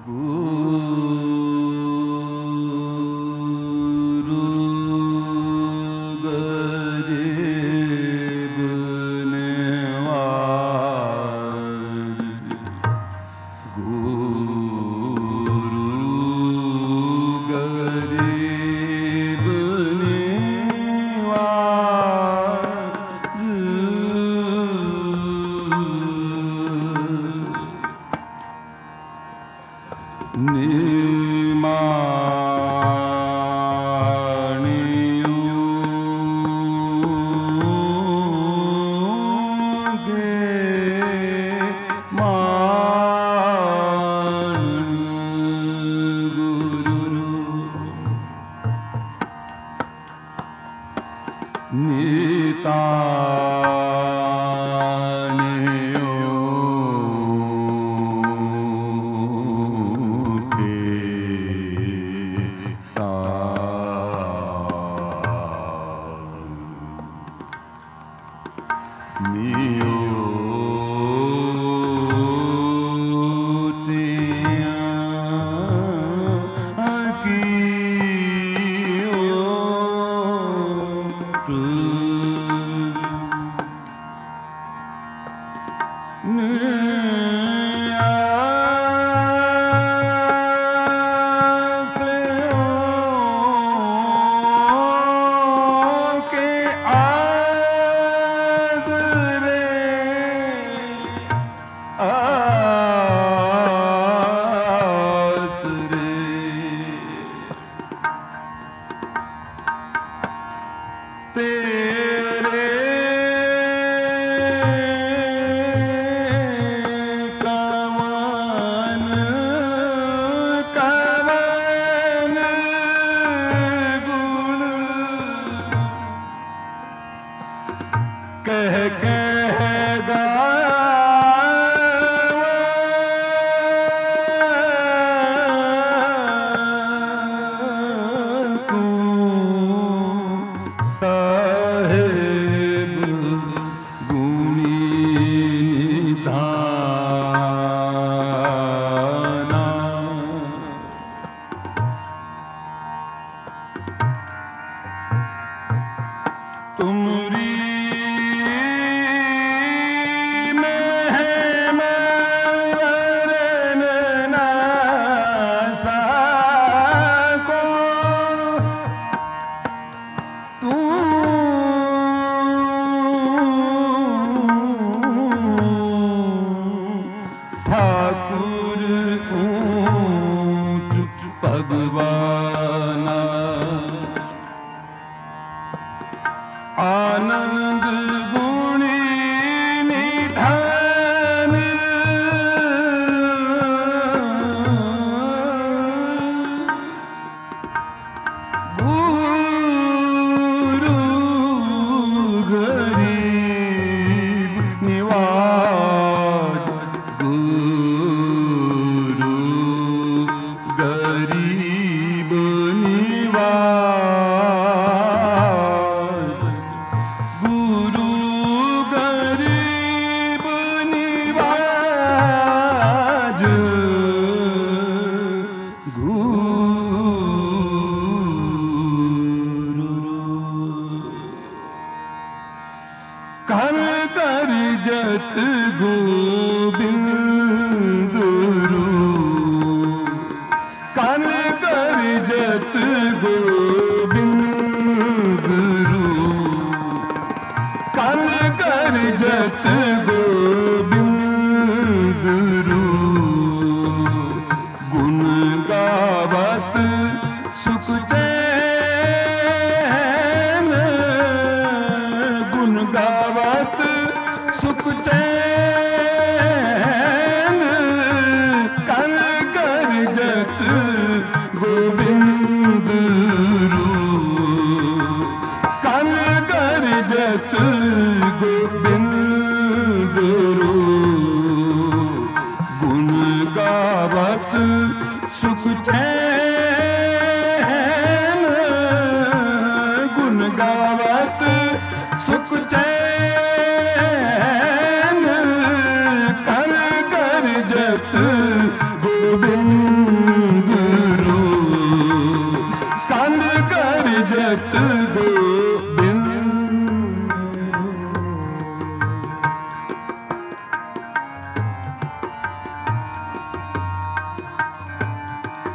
गोविंद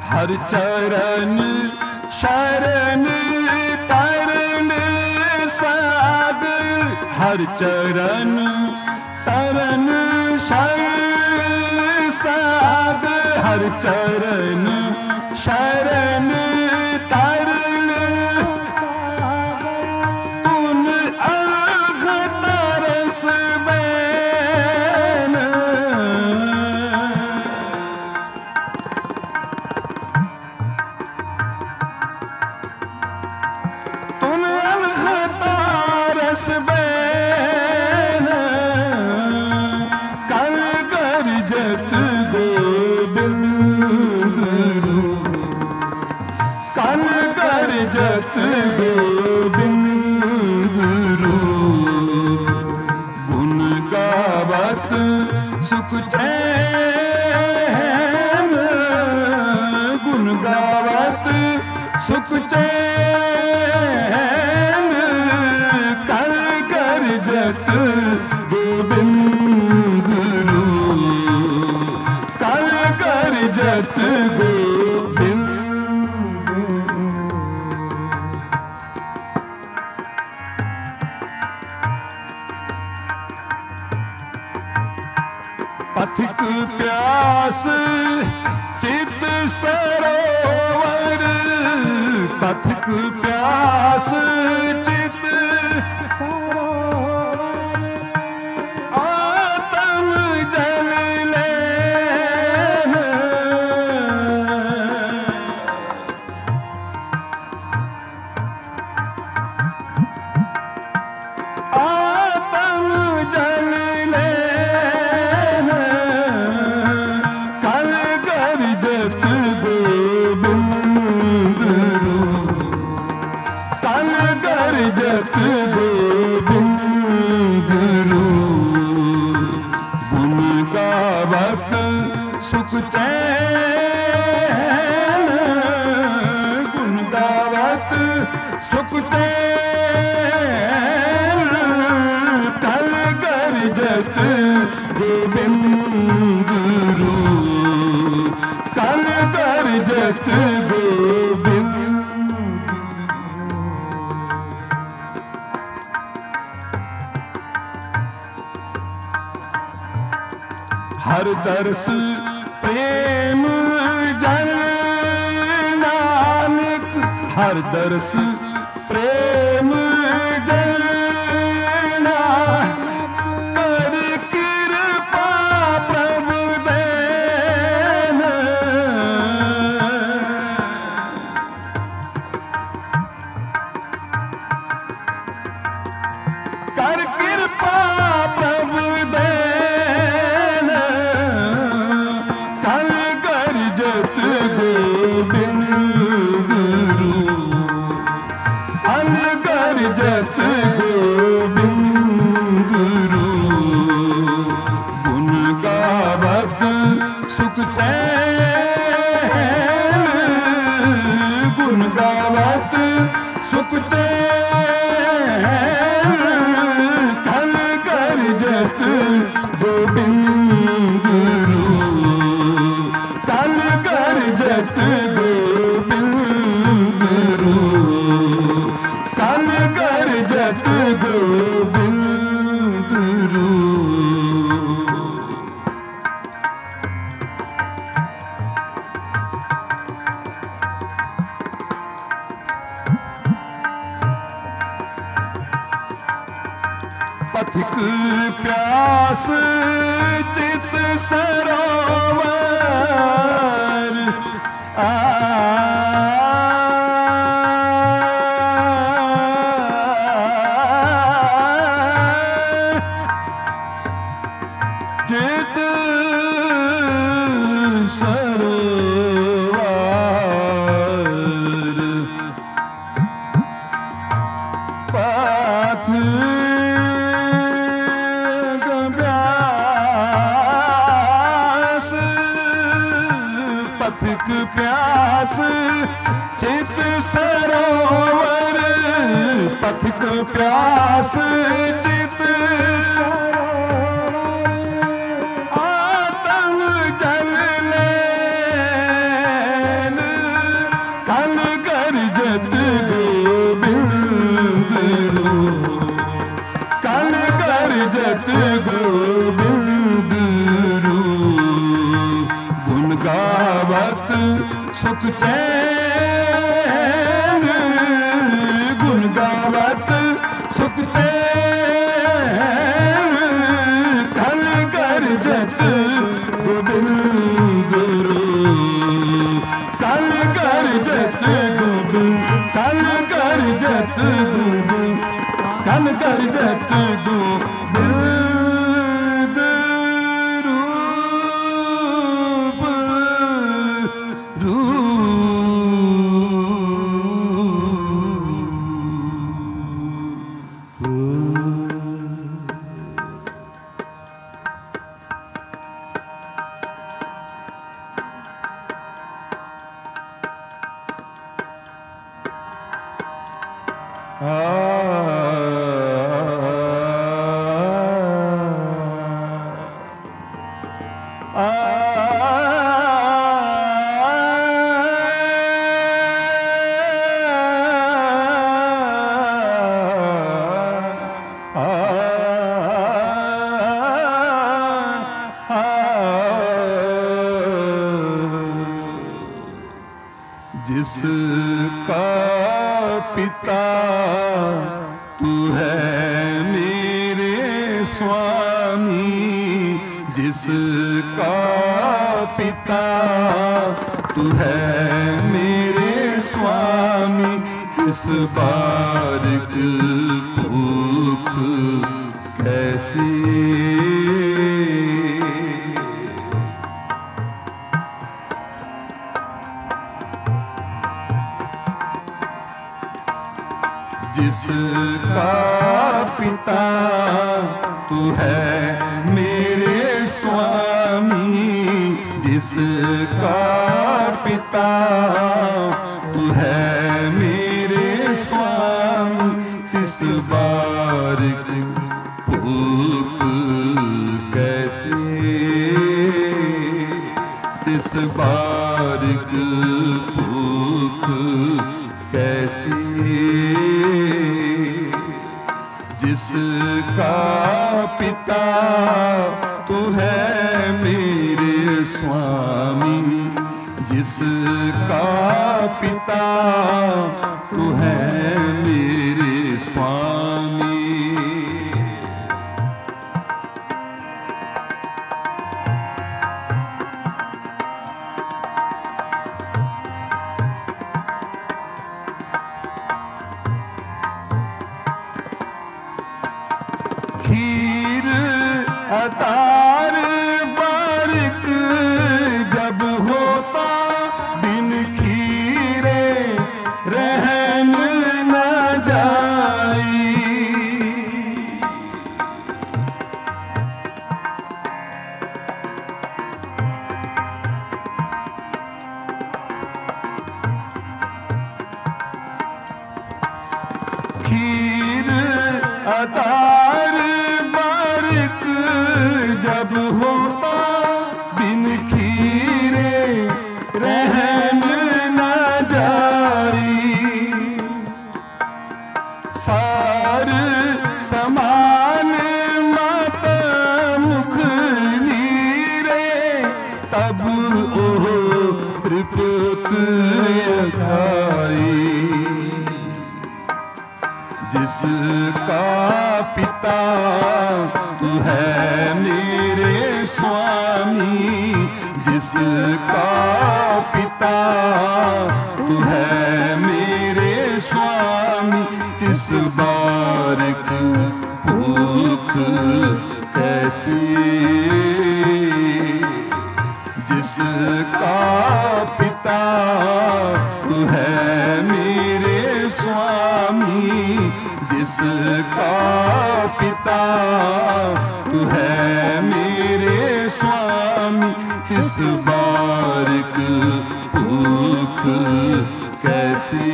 हर चरण शरण तरन सागर, हर चरण तरन शरण सागर, हर चरण शरण तरन तुन अलख तरस बैन। तुन अलख तरस बैन कल गरजत गोबिंद रूप, कल गरजत गोबिंद रूप। गुण गावत सुख चैन, गुण गावत सुख चैन कल गरजत गोबिंद रूप, कल गरजत गोबिंद। पथिक प्यास चित सरोवर, पथिक प्यास चित सरोवर। आत्म जल लेन, आत्म जल लेन कल गरजत गोबिंद रूप, कल गरजत गोबिंद रूप। गुण गावत सुख चैन, गुण गावत सुख चैन कल गरजत गोबिंद रूप, कल गरजत गोबिंद। हर दर्श प्रेम जन नानक, हर दर्श प्रेम जन नानक। कर कृपा प्रभु देन, कर कृपा प्रभु देन कल गरजत गोबिंद रूप, कल गरजत गोबिंद रूप। गुण गावत सुख चैन, गुण गावत सुख चैन कल गरजत गोबिंद रूप, कल गरजत गोबिंद रूप, कल गरजत गोबिंद रूप। पथिक प्यास चित सरोवर, चित सरोवर। पथ पथिक प्यास चित सरोवर, पथिक प्यास चित आत्म जल लेन सुख चैन गुण गावत सुख चैन कल कर जत गोबिंद कल कर जत गोबिंद कल कर जत गोबिंद कल कर जत गोबिंद रूप रूप जिसका पिता तू है मेरे स्वामी, जिसका पिता तू है मेरे स्वामी, इस बारिक भूख कैसी जिसका पिता तू है मेरे स्वामी, जिसका पिता तू है मेरे स्वामी, इस बारिक भूख कैसे, इस बारिक भूख कैसी, जिसका पिता तू है मेरे स्वामी, जिसका पिता तू है मेरे स्वामी। खीर अतार बारिक जब होता, बिन खीरे रहन न जाई, खीर अतार जब होता, बिन खीरे रहन न जाई, सार समान मत मुख नीरे, तब ओह त्रिपुत खाई, जिसका पिता तू है मेरे स्वामी, जिसका पिता तू है मेरे स्वामी, इस बारिक भूख कैसी, जिसका पिता तू है मेरे स्वामी, जिसका पिता तू है मेरे स्वामी, इस बारिक भूख कैसी,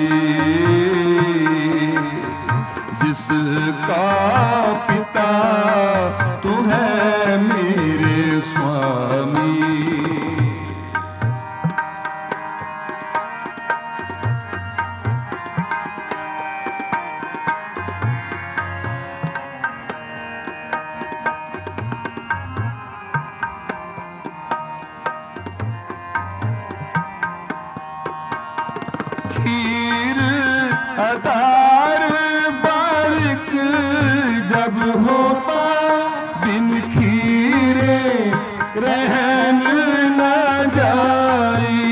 जिसका पिता तू है मेरे स्वामी। खीर अदार बारिक जब होता बिन खीरे रहन न जाई।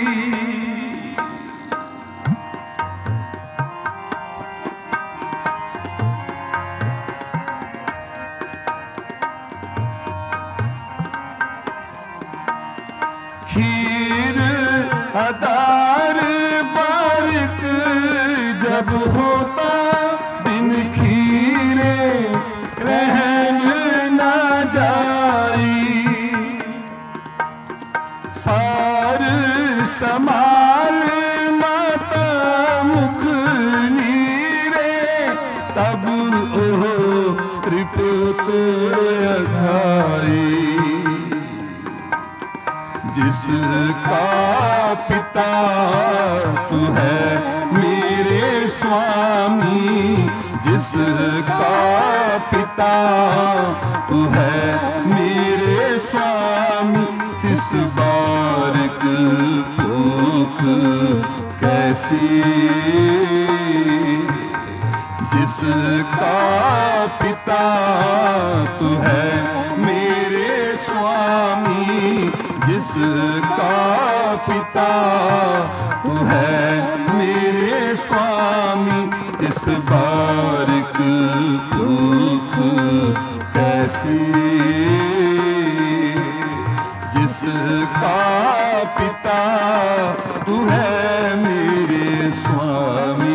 खीर अदार बारिक जब होता बिन खीरे रहन न जाई। सार समाल माता मुख नीरे तब ओह त्रिपुत अघाई। जिसका पिता तू है मेरे स्वामी, जिसका पिता तू है मेरे स्वामी, तिस बारिक भूख कैसी। जिसका पिता तू है मेरे स्वामी, जिसका पिता तू है मेरे स्वामी, इस बारिक भूख कैसी। जिसका पिता तू है मेरे स्वामी।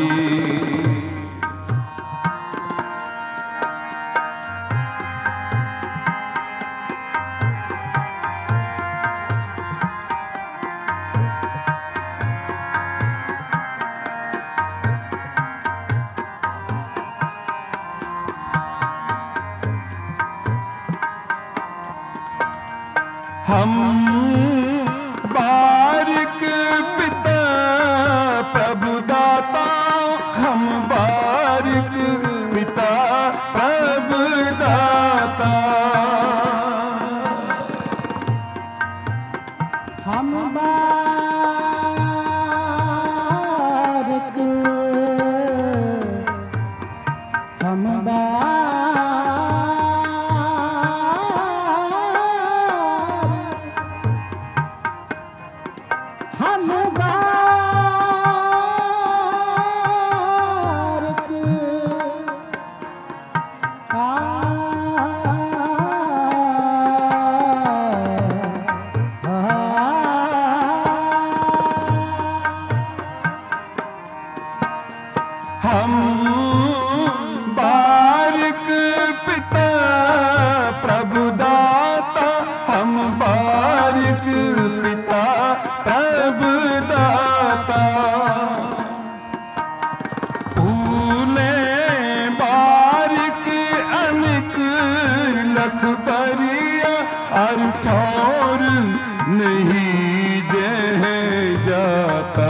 हम बारिक पिता प्रभु दाता, हम बारिक पिता प्रभु दाता। हम बारिक हम हम बारिक पिता प्रभु दाता, हम बारिक पिता प्रभु दाता। फूले बारिक अनेक लख करिया, और ठौर नहीं जह जाता।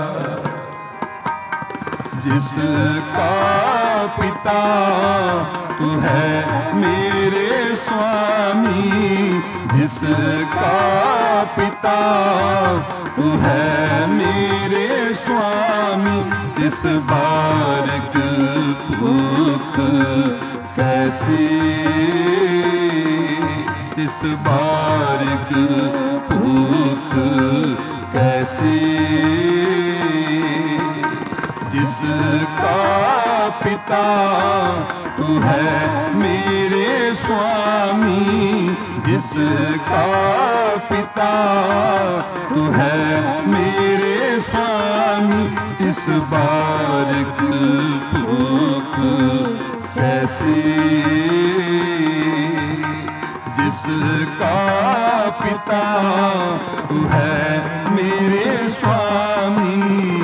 जिसका पिता तू है मेरे स्वामी, जिसका पिता तू है मेरे स्वामी, इस बारिक भूख कैसी। इस बारिक भूख कैसी। जिसका पिता तू है मेरे स्वामी, जिसका पिता तू है मेरे स्वामी, इस बारिक भूख कैसी। जिसका पिता तू है मेरे स्वामी।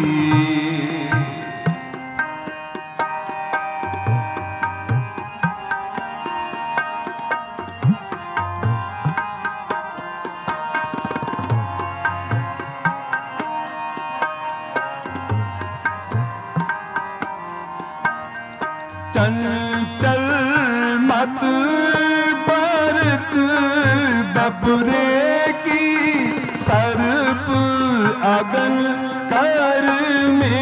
चंचल मत बरत बबरे की, सर्प अगन कर में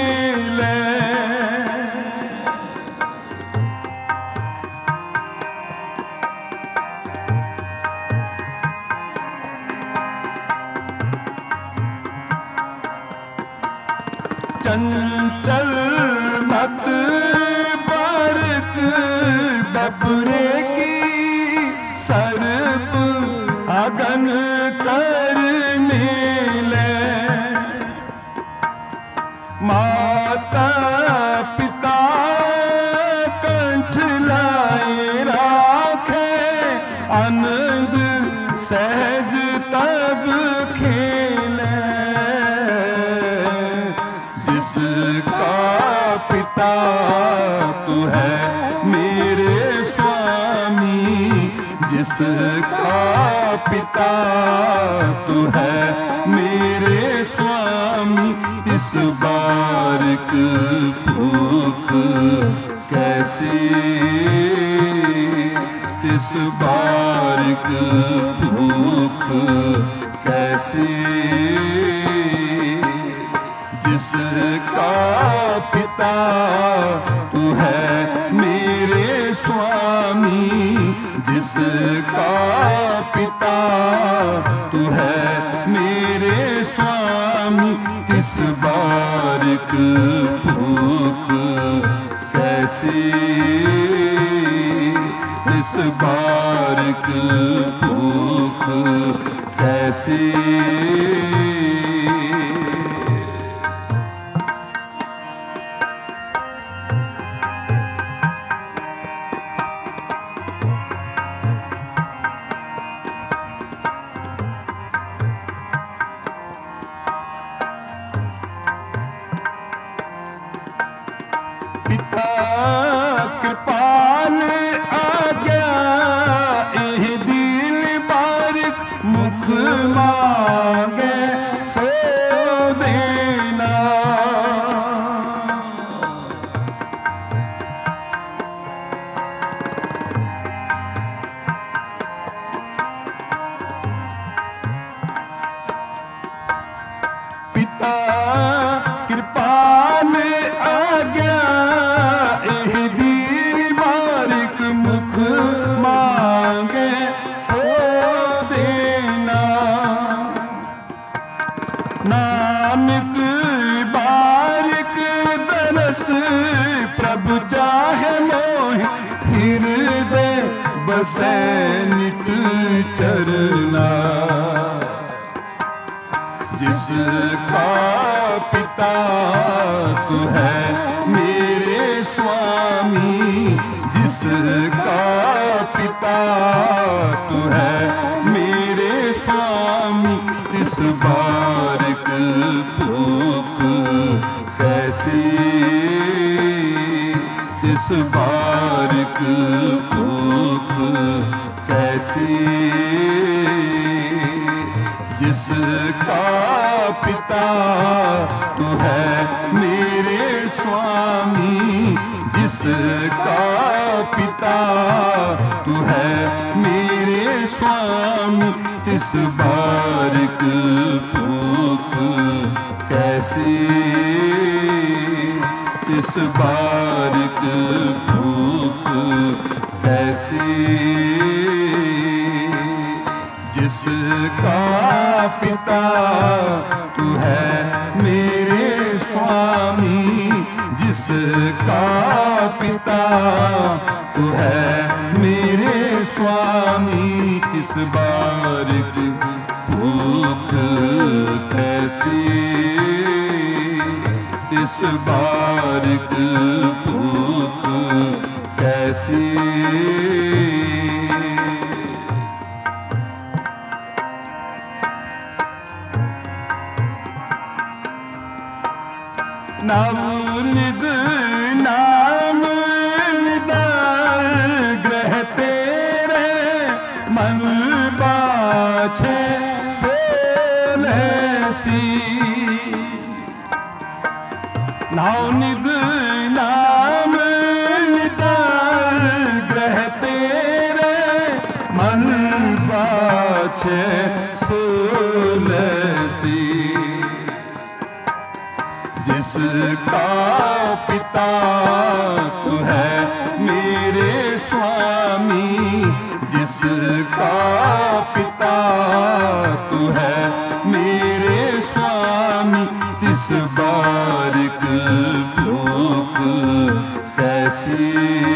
चंचल मत बारक बबरे की सर्प अगन कर मेले माता पिता कंठ लाए राखे आनंद सहज तब खेले जिसका पिता तू है मेरे स्वामी जिसका पिता तू है मेरे स्वामी तिस बारिक भूख कैसी तिस बारिक भूख कैसी जिसका पिता तू है मेरे स्वामी जिसका पिता तू है मेरे स्वामी तिस बारिक भूख कैसी इस बारिक भूख कैसी पिता कृपाल आज्ञा एह दिल बारिक मुख मांगे सो देना पिता कृपाल आज्ञा नानक बारिक दरस प्रभु जाहे मोहि हृदय बसै नित चरना जिसका पिता तू है मेरे स्वामी जिसका पिता तू है मेरे स्वामी तिस बारिक भूख कैसी तिस बारिक भूख कैसी जिसका पिता तू है मेरे स्वामी जिसका पिता तू है मेरे स्वामी तिस बारिक भूख कैसी तिस बारिक भूख कैसी जिसका पिता तू है मेरे स्वामी जिसका पिता तू है मेरे स्वामी तिस बारिक भूख कैसी तिस बारिक भूख कैसी नवनिध नाम निदान ग्रह तेरे मन बाछे सोलसी नवनिध नाम निदान ग्रह तेरे मन बाछे सोलसी जिसका पिता तू है मेरे स्वामी जिसका पिता तू है मेरे स्वामी तिस बारिक भूख कैसी,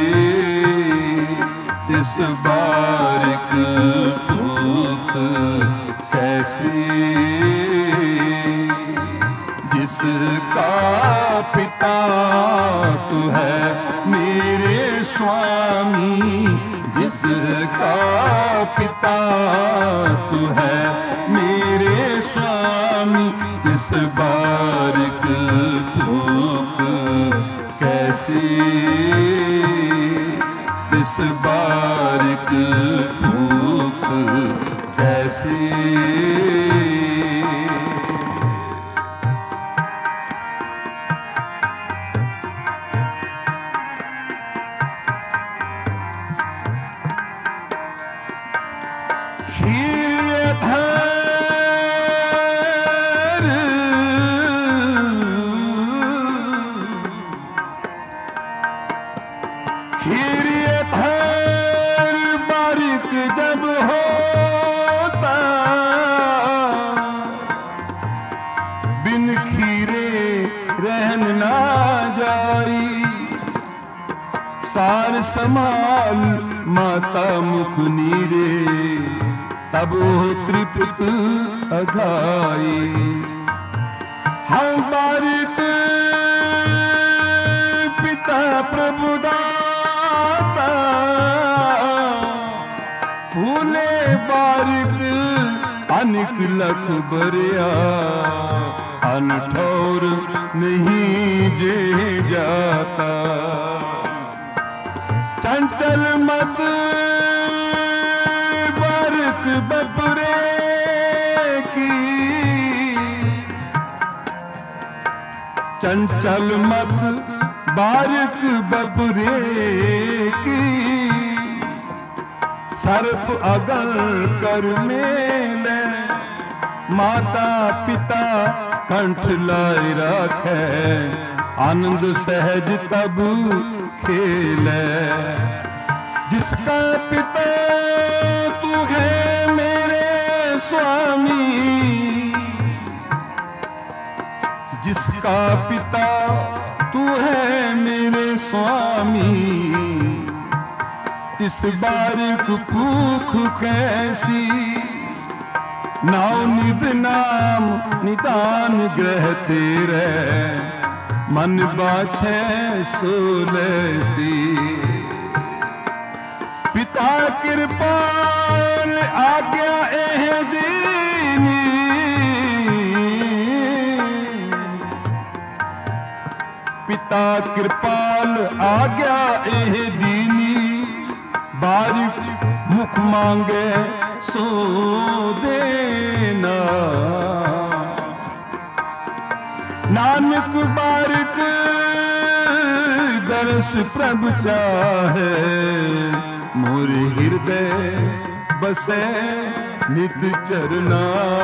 तिस बारिक भूख कैसी, जिसका पिता तू है मेरे स्वामी, जिसका पिता तू है मेरे स्वामी, तिस बारिक भूख कैसी, तिस बारिक भूख कैसी। जब होता बिन खीरे रहन ना जाई, सार समाल माता मुख नीरे, तब वो तृप्त अघाई। हम बारिक पिता प्रभु दाता, भूले बारिक अनिक लख बरिया, अनठौर नहीं जे जाता। चंचल मत बारिक बपुरे की, चंचल मत बारिक बपुरे की, सर्प अगल कर मेले, माता पिता कंठ लाई रखे, आनंद सहज तब खेले। जिसका पिता तू है मेरे स्वामी, जिसका पिता तू है मेरे स्वामी, तिस बारिक भूख कैसी, नाव निध नाम निदान ग्रह तेरे, मन बाछे सोलसी। पिता कृपाल आज्ञा एह दीनी, पिता कृपाल आज्ञा एह दीनी, बारिक मुख मांगे सो देना। नानक बारिक दर्श प्रभु चाहे, मोरे हृदय बसे नित चरना।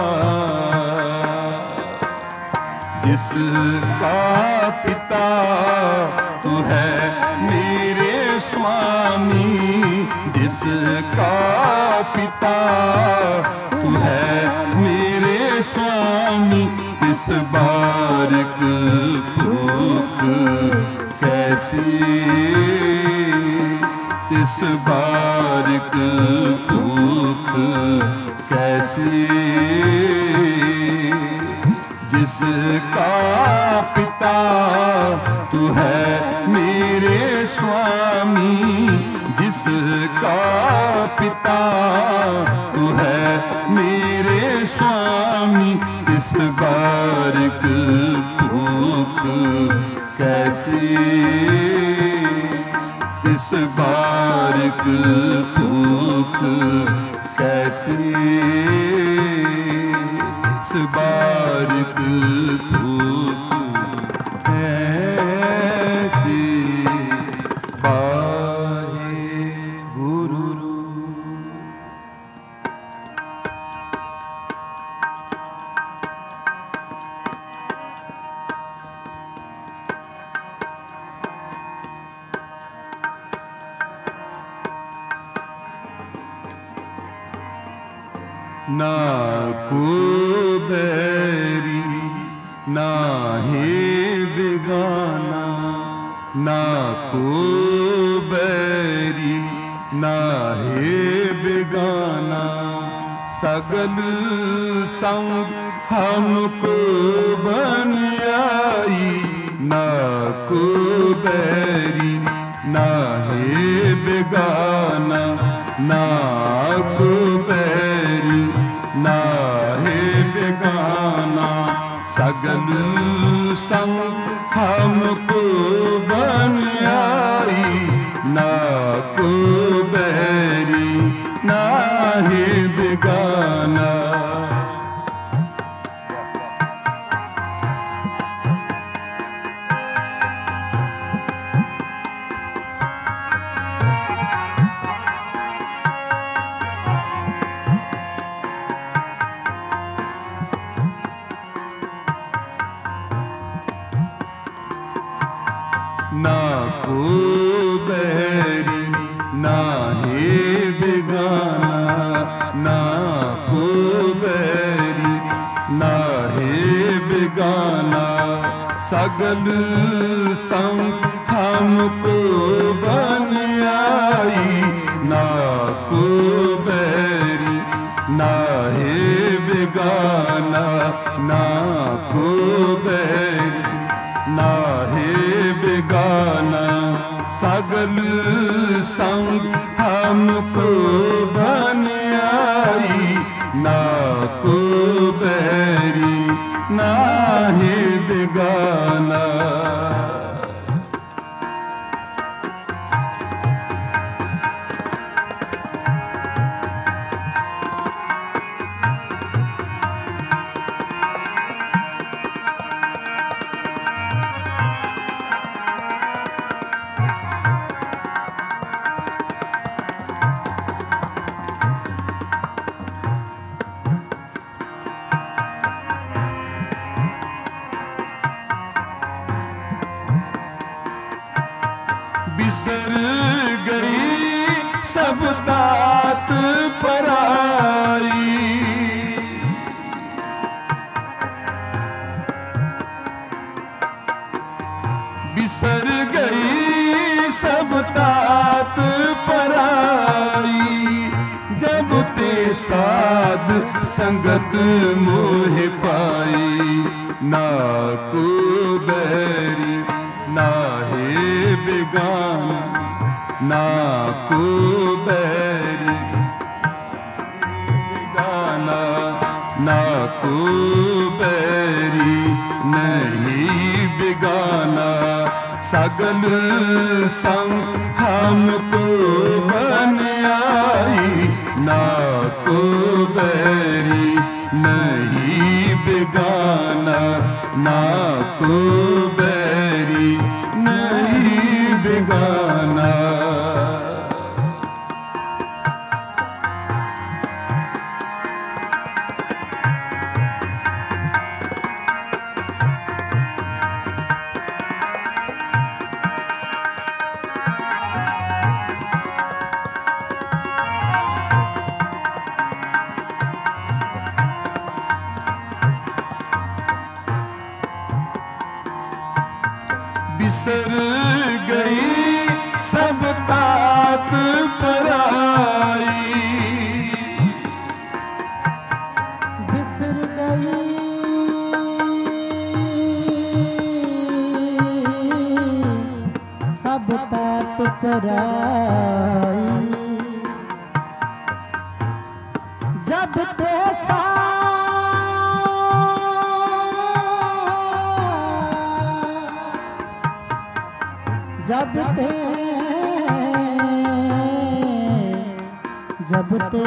जिसका पिता तू है मेरे स्वामी, जिसका पिता तू है मेरे स्वामी, तिस बारिक भूख कैसी, तिस बारिक भूख कैसी, जिसका पिता तू है मेरे स्वामी, जिसका पिता तू है मेरे स्वामी, इस बारिक भूख कैसी, इस बारिक भूख कैसी, इस बारिक भूख कैसी। ना को बैरी ना ही बिगा, ना को बैरी नाहे बेगाना, सगल संग हमको बन आई। ना को बैरी नाहे बेगाना, ना को बैरी नाहे बेगाना, सगल संग हमको बन आई। ना को बैरी नाहे बेगाना। ना को बैरी नाहे बेगाना, ना को बैरी नाहे बेगाना, सगल संग हमको बन आई। ना को बैरी नाहे बेगाना, ना को बैरी नाहे बेगाना, सगल संग हमको बन आई। ना को बैरी नाहे बेगाना। बिसर गई सब तात पराई, बिसर गई सब तात पराई। जब ते साध संगत मोह पाई। ना को बैरी नाहे बेगाना, ना को बैरी बेगाना, ना को बैरी नहीं बेगाना, सगल संग हमको बन आई। ना को बैरी नहीं बेगाना, ना को बैरी नहीं बेगाना। बिसर गई सब तात पराई, बिसर गई सब तात पराई। जब ते जब ते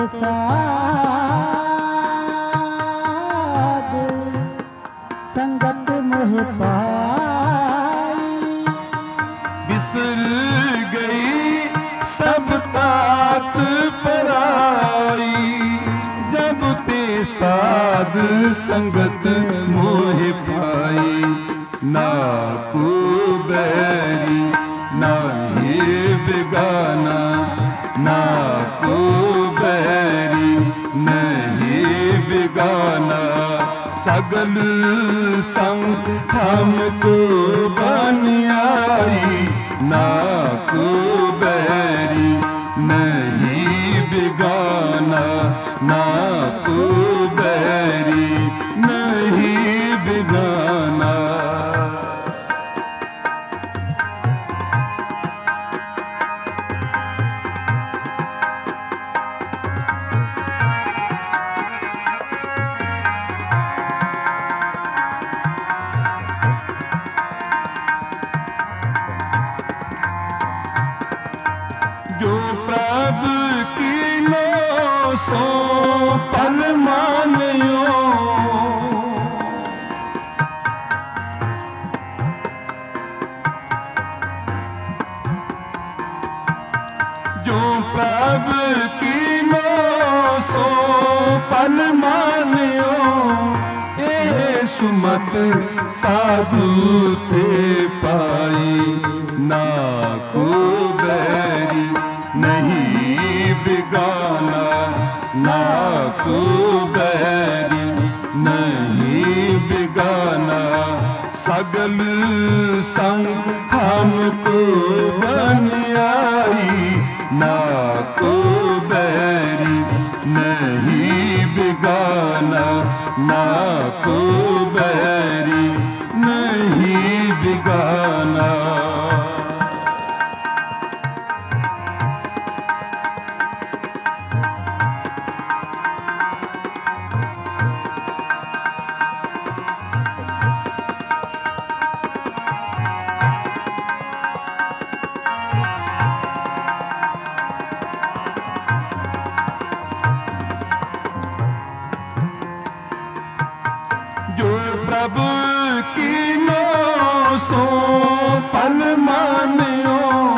साध संगत मोह पाई। बिसर गई सब तात पराई। जब ते साध संगत मोह पाई। ना को बैरी नाही बेगाना, ना को बैरी नहीं बेगाना, सगल सगल संग हमको बन आई, ना को बैरी नहीं बिगाना, ना को बैरी नहीं बिगाना। जो प्रभु की नो सो पल मानियो, जो प्रभु की नो सो पल मानियो, ए सुमत साधु ते पाई, ना को बैरी नहीं बिगाना, ना को बैरी नहीं बिगाना। सगल संग हमको बन आई, ना को बैरी नहीं बिगाना, ना को बैरी नहीं बिगाना। जो प्रभु की नो सो पल मानियो,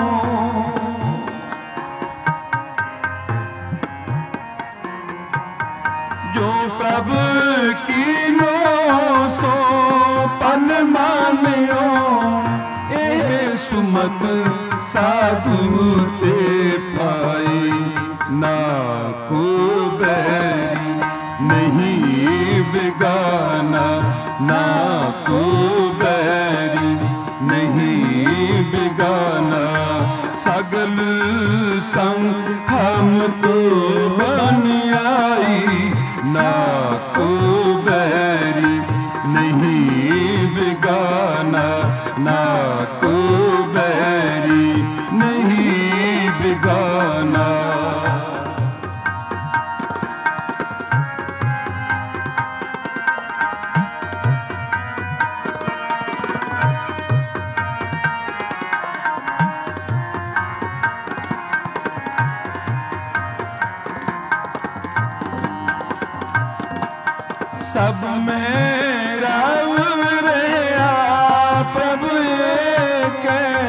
जो प्रभु की नो सो पल मानियो, ए सुमत साधु ते पाई, ना को बैरी नहीं बिगाना, ना को बैरी नहीं बिगाना। सगल संग हमको बन आई, ना को बैरी नहीं बिगाना, ना को बैरी नहीं बिगाना। सब में राव रहा प्रभु एक,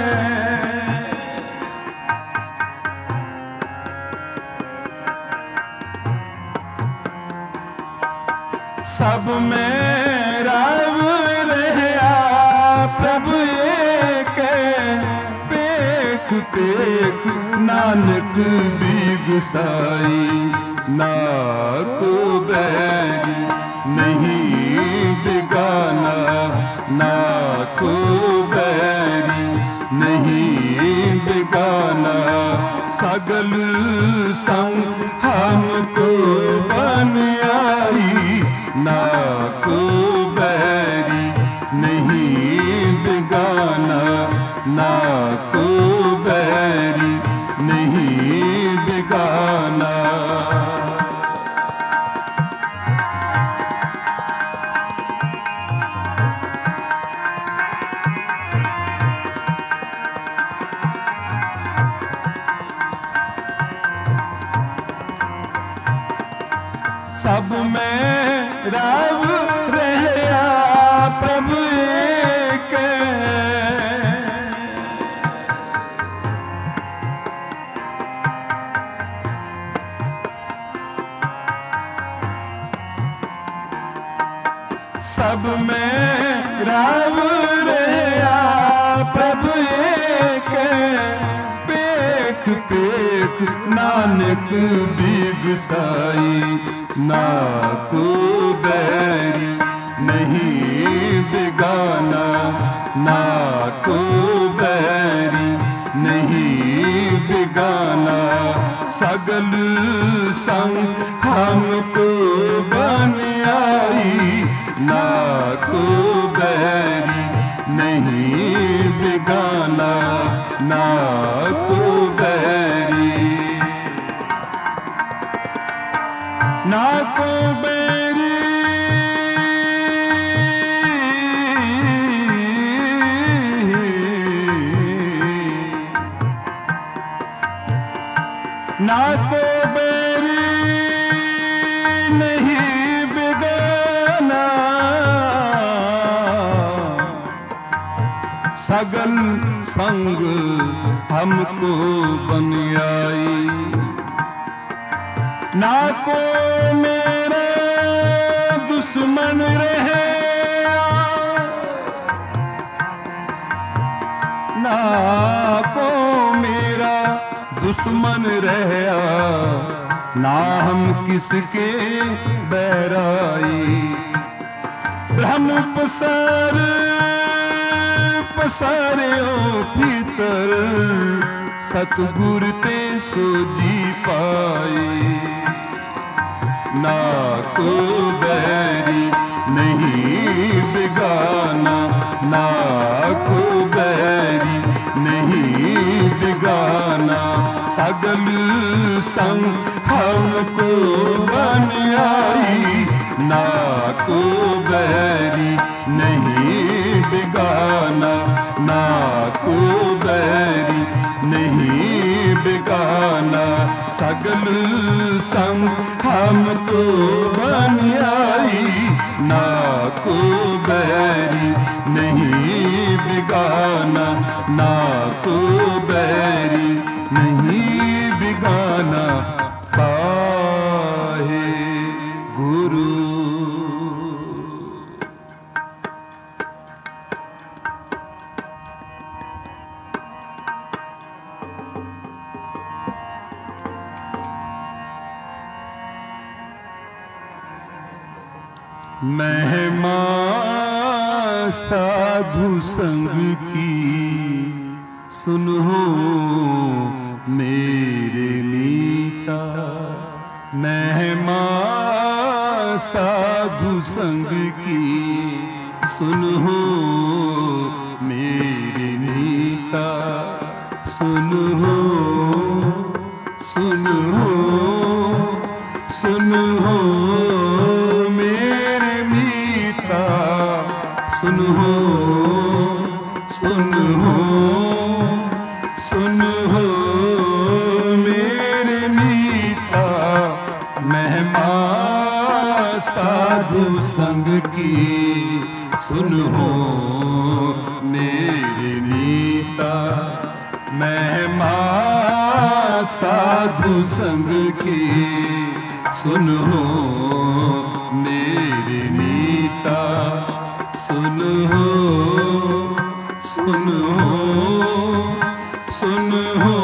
सब में राव रहा प्रभु एक। पेख पेख नानक भी गुसाई, ना को बैरी नहीं बिगाना, ना को बैरी नहीं बिगाना। सगल संग हमको बन आई, ना को बैरी नहीं बिगाना, ना को बैरी नहीं बिगाना। सब में राव रहा प्रभु एक, सब में राव रहा प्रभु एक। पेख पेख नानक भी गुसाई, ना को बैरी नहीं बिगाना, ना को बैरी नहीं बिगाना। सगल संग हमको बन आई, ना को बैरी नहीं बिगाना, ना को बैरी, ना को बैरी, ना को बैरी नहीं बिगाना। सगल संग हमको बन आई, ना को मेरा दुश्मन रहे, ना को मेरा दुश्मन रहा, ना हम किसके बैराई। ब्रह्म पसार पसारियो भीतर, सतगुर ते सो जी पाई। ना को बैरी नहीं बिगाना, ना को बैरी नहीं बिगाना। सगल संग हमको बन आई, ना को बैरी नहीं बिगाना, ना को बैरी नहीं बिगाना। सगल संग हमको बन आई, ना को बैरी नहीं बिगाना, ना को बैरी नहीं बिगाना। पाहे गुरु महिमा साधु संग की सुनो मेरे मीता। महिमा साधु संग की सुनो मेरे मीता। सुनो सुनो सुनो मेरे मीता। सुनो सुनो सुनो मेरे मीता। महिमा साधु संग की सुनो मेरे मीता। महिमा साधु संग की सुनो मेरे मीता। सुनो सुनो सुनो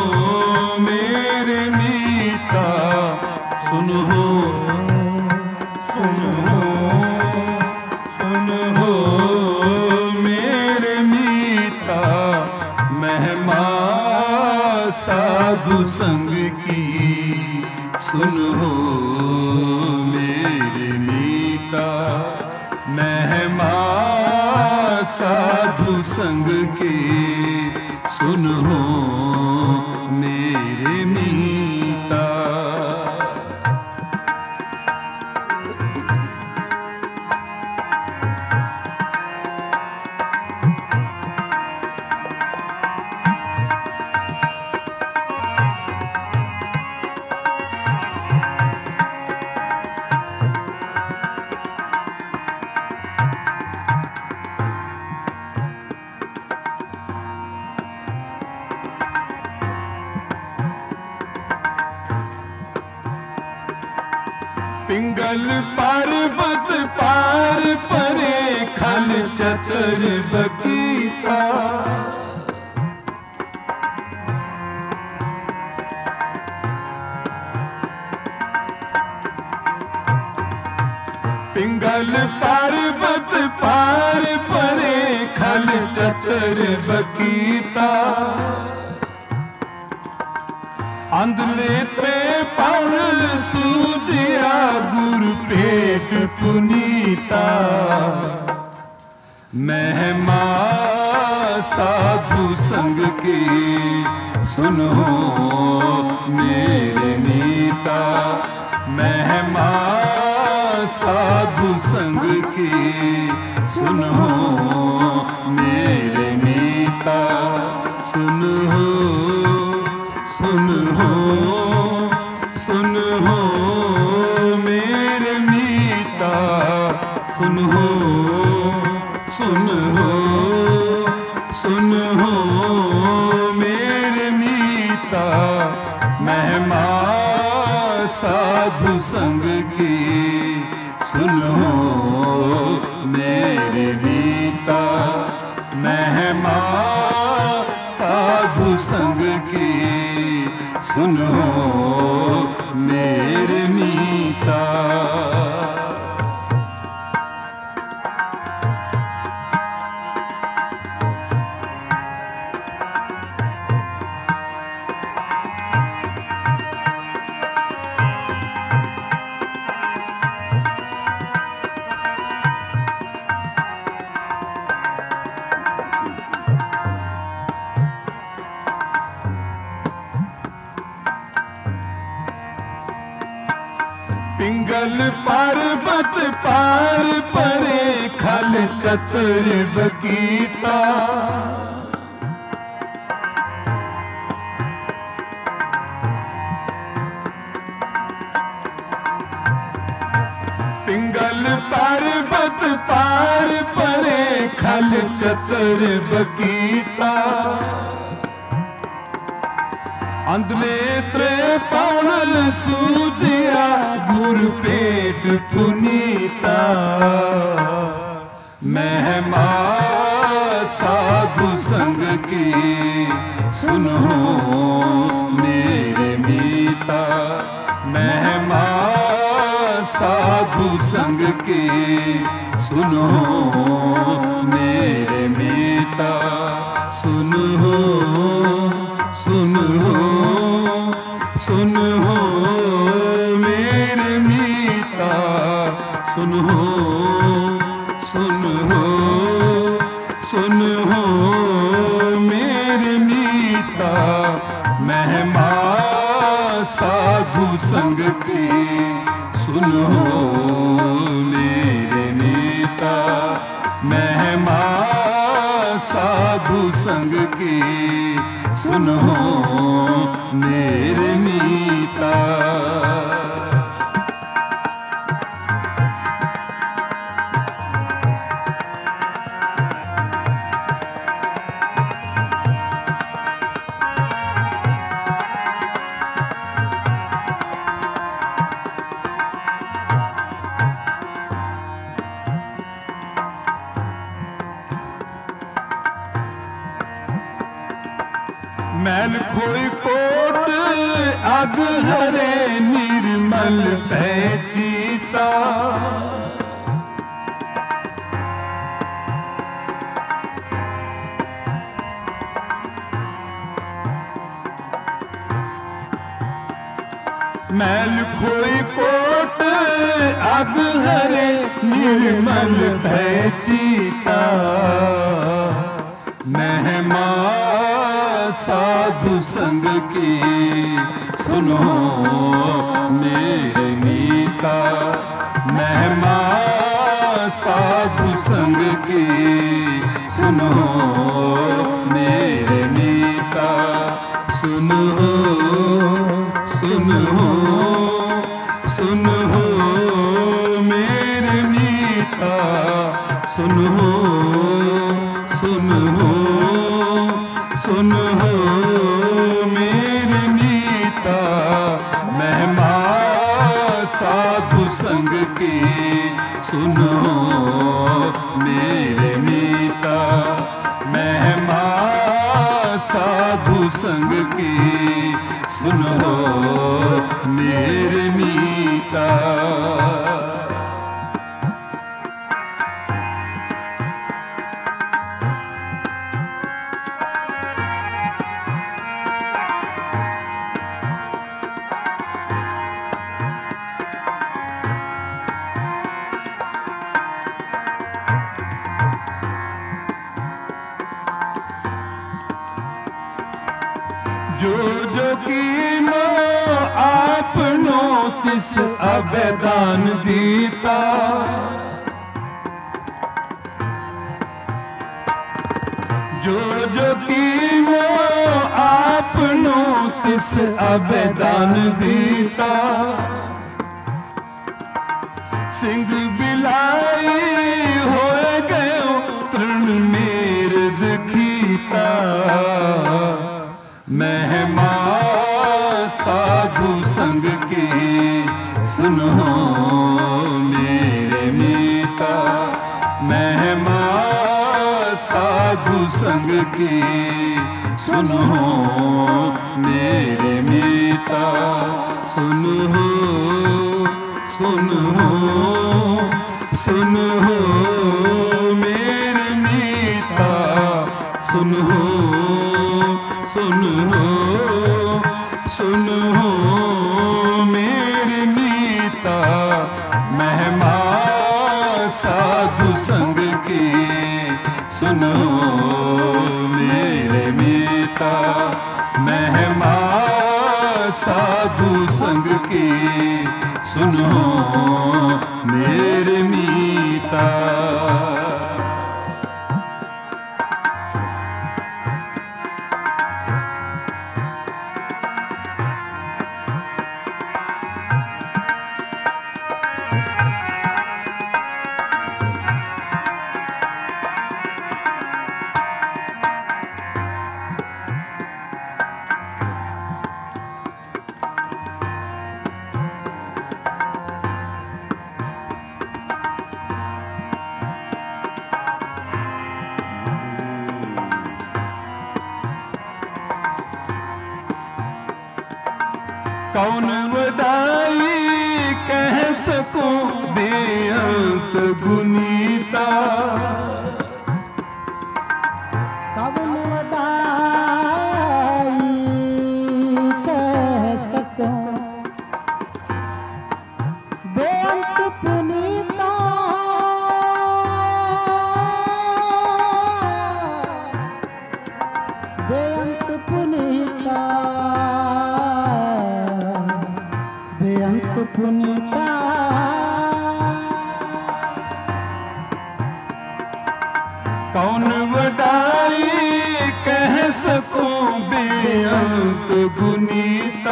मेरे मीता। सुनो सुनो सुनो मेरे मीता। महिमा साधु संग की सुनो मेरे मीता। महिमा साधु संग की सुनो मेरे मीता। पिंगल पर्वत पार परे खल चतर बकीता। पिंगल पर्वत चतर बकीता अंधले ते पौल सूजिया गुरु पेट पुनीता महिमा साधु संग की सुनो मेरे मीता महिमा साधु संग की सुनो मेरे मीता सुनो सुनो सुनो मेरे मीता सुनो सुनो सुनो मेरे मीता महिमा साधु संग की सुनो मेरे मीता महिमा साधु संग की सुनो मेरे मीता पिंगल पर्वत पार परे खल चतुर बकीता पिंगल पर्वत पार परे खल चतुर बकीता अंधनेत्र पौल सूजिया गुरु पेट पुनीता महिमा साधु संग की सुनो मेरे मीता महिमा साधु संग की सुनो मेरे मीता सुनो सुनो सुनो मेरे मीता सुनो सुनो सुनो मेरे मीता महिमा साधु संग की सुनो मेरे मीता महिमा साधु संग की सुनो मेरे मीता मैल खोई कोट अग हरे निर्मल पहचीता मैल खोई कोट अग हरे निर्मल पहचीता महिमा साधु संग की सुनो मेरे मीता महिमा साधु संग की सुनो मेरे मीता सुनो सुनो सुनो मेरे मीता सुनो सुनो सुनो मेरे मीता महिमा साधु संग की सुनो मेरे मीता महिमा साधु संग की सुनो मेरे मीता जो जो कीनो आपनो तिस अबेदान दीता। जो जो कीनो आपनो तिस अबेदान दीता। सिंह बिलाई हो गयो तृण मेर दखीता। महिमा साधु संग की सुनो मेरे मीता। महिमा साधु संग की सुनो मेरे मीता। सुनो सुनो सुनो मेरे मीता। सुनो सुनो सुनो मेरे मीता। महिमा साधु संग की सुनो मेरे मीता। महिमा साधु संग की सुनो मेरे मीता। कौन वडाई कह सकूं बेअंत गुनीता। कौन वडाई कह सकूं बेअंत पुनीता। बेअंत पुनीता बेअंत पुनीता। कौन वडाई कह सकूं बेअंत गुनीता।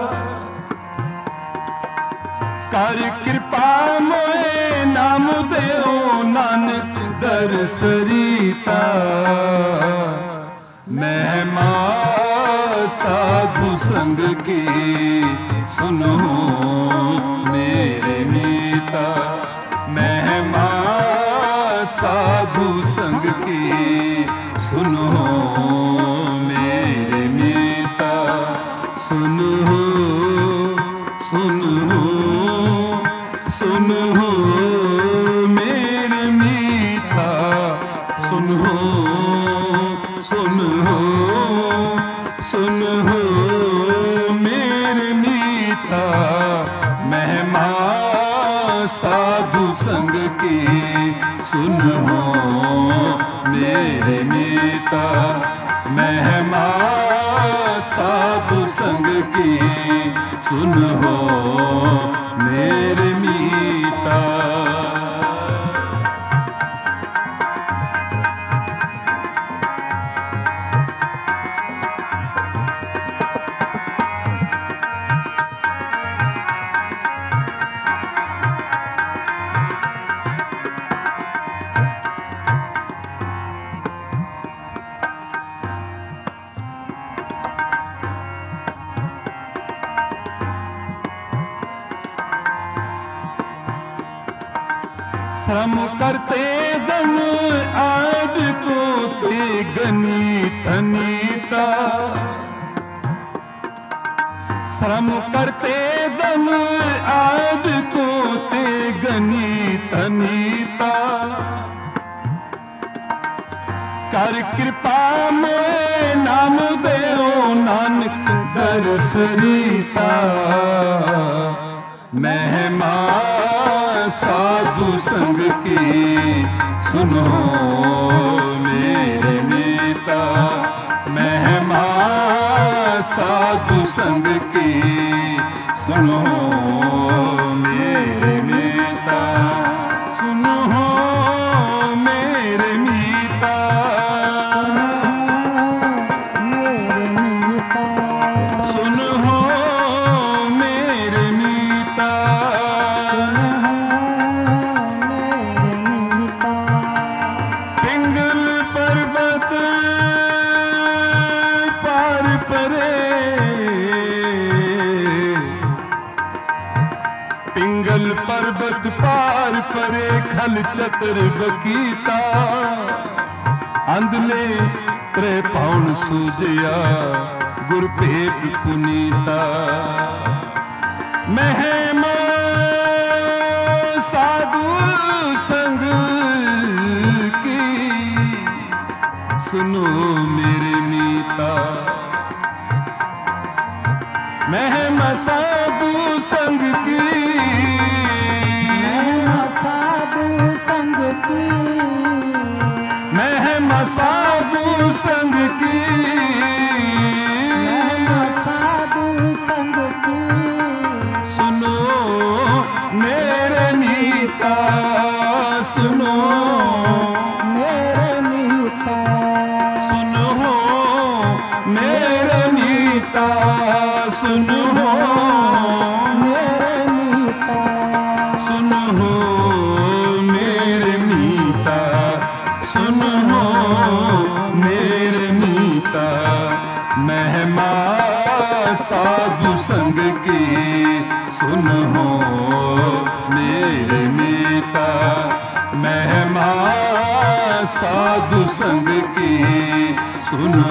कर कृपा मोए नाम देओ नानक दरसरीता। महिमा साधु संग की सुनो मेरे मीता। महिमा साधु संग की सुनो मेरे मीता। सुनो सुनो सुनो मेरे मीता। सुनो सुनो सुनो मेरे मीता। महिमा साधु संग की सुनो मेरे मीता। महिमा साधु संग की सुनो मेरे मीता। श्रम करते धन आज को ते गनी धनीता। श्रम करते धन आज को ते गनी धनीता। कर कृपा में नाम देओ नानक दरसरीता। महिमा साधु संग की सुनो मेरे मीता। महिमा संग की सुनो मेरे मीता, सुनो मेरे मीता, मेरे मीता, सुनो मेरे मीता, मेरे मीता। पिंगल पर्वत पार परे, पिंगल पर्वत पार परे खल चतर बकीता, अंधले त्रे पाउन सूझया गुर भेट पुनीता, महिमा साधु संग की सुनो मेरे मीता, महिमा साधु संग की, महिमा साधु संग की, महिमा साधु संग की, महिमा साधु संग की। सुनो मेरे मीता, सुनो मेरे मीता, सुनो मेरे मीता, सुनो मेरे मीता, सुनो मेरे मीता, सुनो मेरे मीता, महिमा साधु संग की सुनो मेरे मीता, महिमा साधु संग की सुनो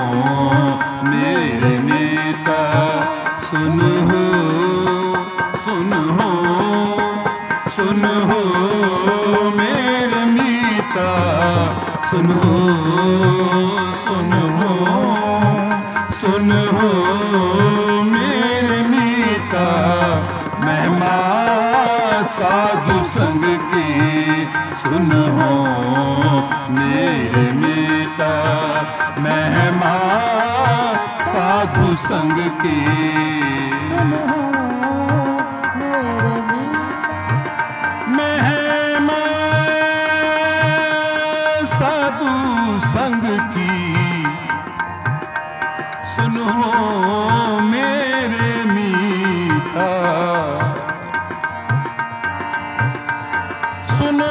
मेरे मीता, सुनो सुनो सुनो मेरे मीता, सुनो सुनो सुनो मेरे मीता, महिमा साधु संग की सुनो मेरे मीता, महिमा साधु संग की मेरे मीता, महिमा साधु संग की सुनो मेरे मीता, सुनो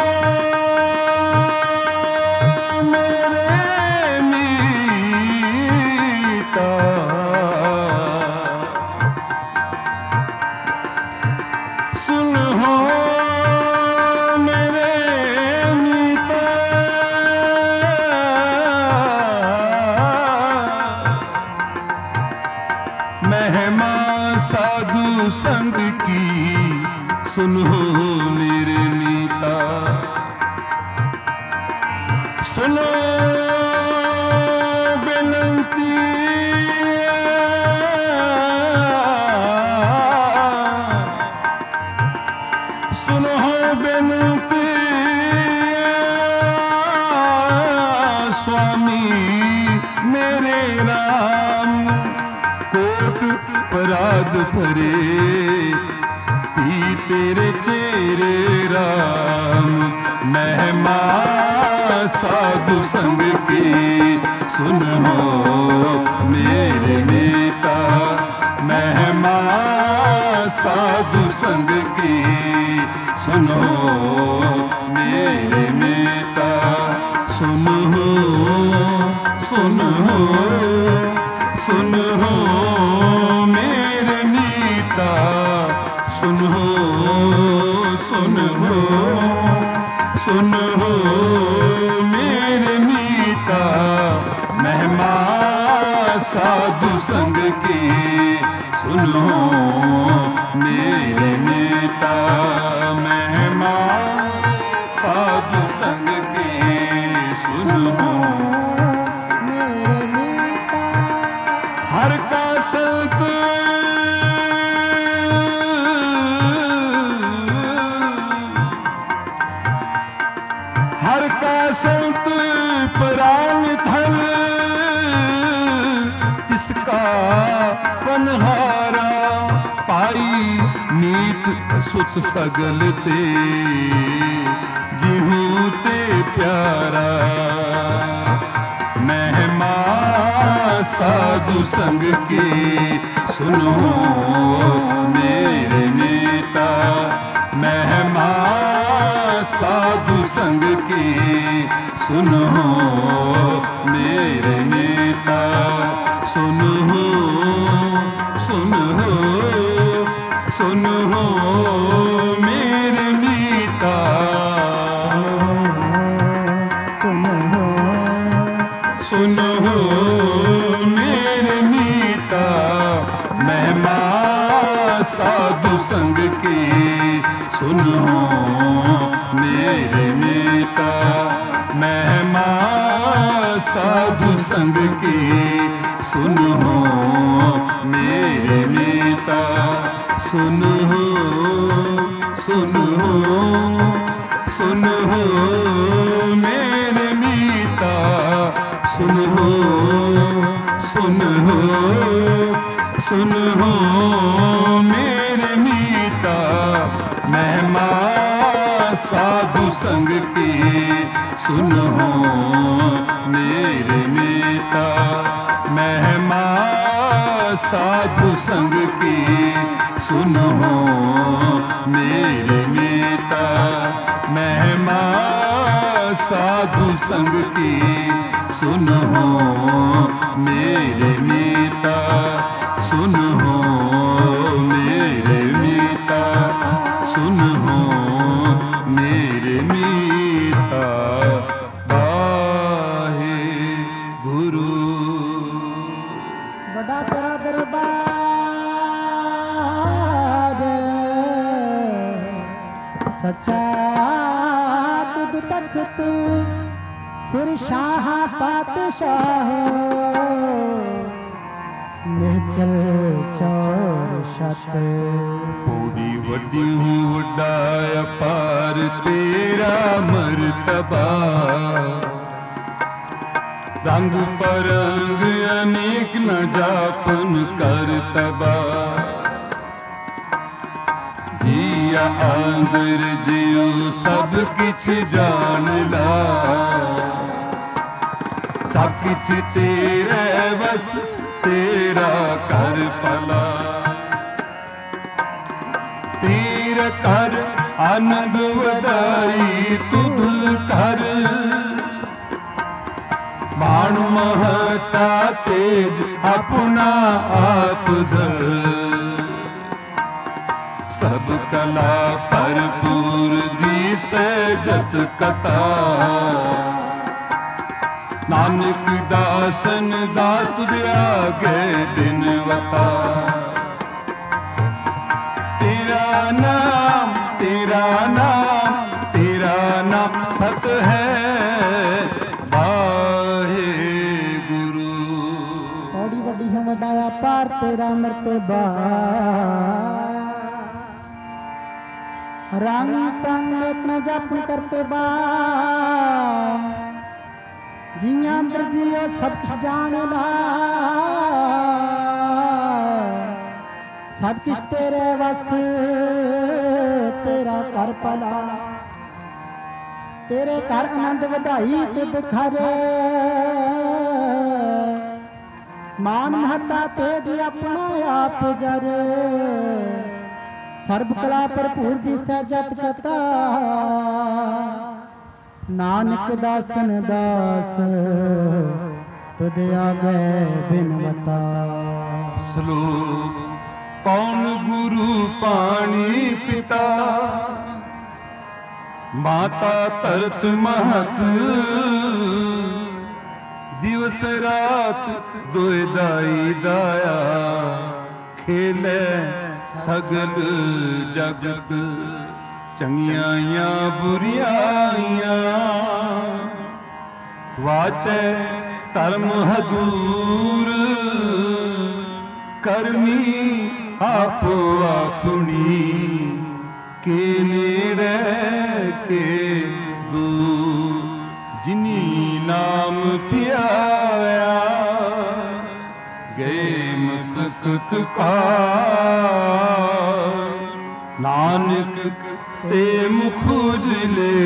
मेरे मीता, सुनो मेरे मीता, महिमा साधु संग की सुनो मेरे मीता, सुनो बेनती सुनो बेनती स्वामी मेरे राम, कोट पराध भरे पी तेरे चेरे राम, महिमा साधु संग की सुनो मेरे मीता, महिमा साधु संग की सुनो मेरे मीता, सुनो सुनो सुनो मेरे मीता, सुनो सुनो सुनो मेरे मीता, महिमा साधु संग की सुनो मेरे मीता, महिमा साधु संग की सुनो मेरे मीता। हर का संत हर का संत प्राण धन, इसका पनहारा पाई नीत सुत सगल ते जिहूं ते प्यारा महिमा साधु संग के सुनो मेरे मीता महिमा साधु संग के सुनो मेरे मीता सुनो सुनो सुनो मेरे मीता सुनो मेरे मीता महिमा साधु संग के सुनो मेरे मीता महिमा साधु संग के सुनो मेरे मीता सुनो सुनो सुनो मेरे मीता सुनो सुनो सुनो मेरे मीता महिमा साधु संग के सुनो मेरे मीता महिमा साधु संग के सुनो मेरे मीता महिमा साधु संग के सुनो मेरे मीता सुनो मेरे मीता सुनो मेरे मीता वाहे गुरु बड़ा तेरा दरबार सच्चा तुद तक तू सिर शाह पातशाह निचल चौर शत पूरी वड्डी हूँ वड्डा अपार तेरा मर्तबा रंग परंग अनेक न जापन कर तबा जिया आंगर जियो सब किछ जान ला सब किछ तेरे बस तेरा कर भला तेरा कर आनंद वधाई तुध कर मान महता तेज अपना आप धर सब कला भरपूर दी सहजत कथा नानक दासन दात दिया गए दिन वता तेरा नाम तेरा नाम तेरा नाम सत है वाहे गुरु बड़ी बड़ी है वडाया पार तेरा मर्तबा रंग तंग एक न जप करते बा जिया अंदर जियो सब कुछ जान ला सब कुछ तेरे वस तेरा कर भला तेरे घर आनंद ਵਧਾਈ तुद घर मान महता तेज अपना आप जर सर्ब कला भरपूर दी सहजत कथा नानक दासन दास तुद आगे बिनवता श्लोक पौन गुरु पानी पिता माता तरत महत दिवस रात दोए दाई दाया खेले सगल जगत चंगियां बुरियां वाचे धर्म हदूर करनी आपो अपनी के नेड़े के दूर जिनी नाम धियाया गए मस्त ਸਤਿਕਾਰ। ਨਾਨਕ ਤੇ ਮੁਖ ਉਜਲੇ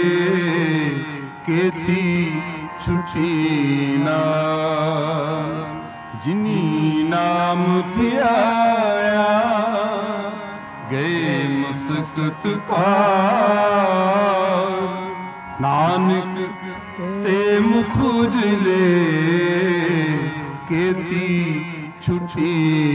ਕੀਤੀ ਛੁਟੀ ਨਾ। ਜਿਨੀ ਨਾਮ ਧਿਆਇਆ ਗਏ ਮੁਸਕਤਕਾਰ। ਨਾਨਕ ਤੇ ਮੁਖ ਉਜਲੇ ਕੀਤੀ ਛੁਟੀ